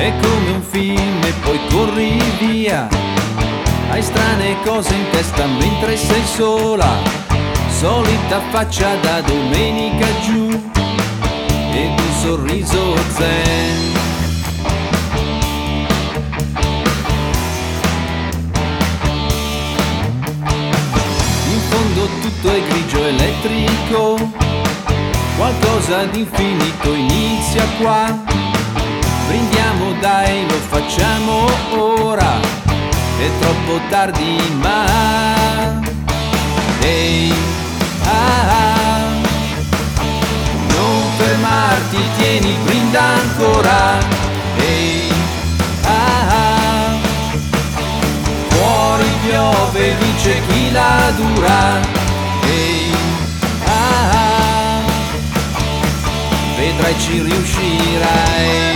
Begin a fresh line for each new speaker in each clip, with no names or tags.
è come un film e poi corri via. Hai strane cose in testa mentre sei sola, solita faccia da domenica giù ed un sorriso zen. In fondo tutto è grigio elettrico, qualcosa di infinito inizia qua. Brindiamo dai, lo facciamo ora, è troppo tardi ma ehi, non fermarti, tieni, brinda ancora. Ehi, fuori piove, vince chi la dura. Ehi, vedrai ci riuscirai.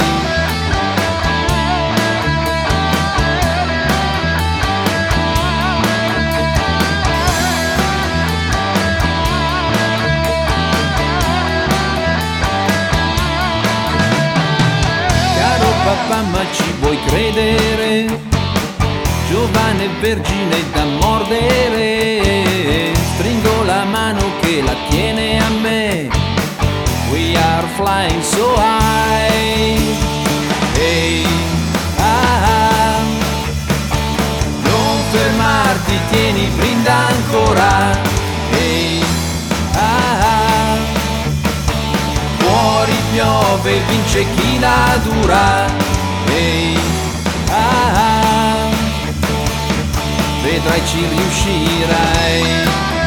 Papà, ma ci vuoi credere? Giovane vergine da mordere, stringo la mano che la tiene a me. We are flying so high. Hey, non fermarti, tieni, brinda ancora. Hey, fuori piove, vince chi la dura. Ehi, vedrai ci riuscirai.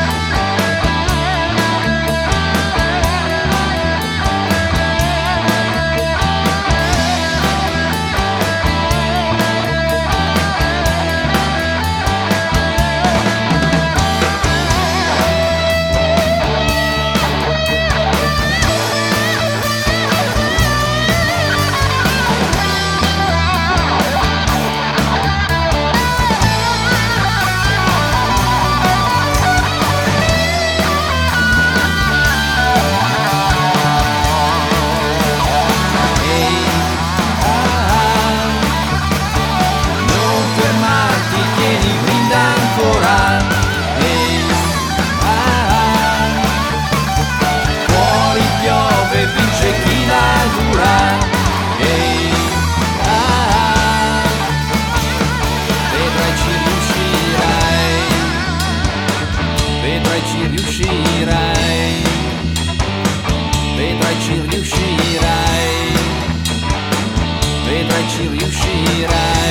Vedrai ci riuscirai, vedrai ci riuscirai, vedrai ci riuscirai.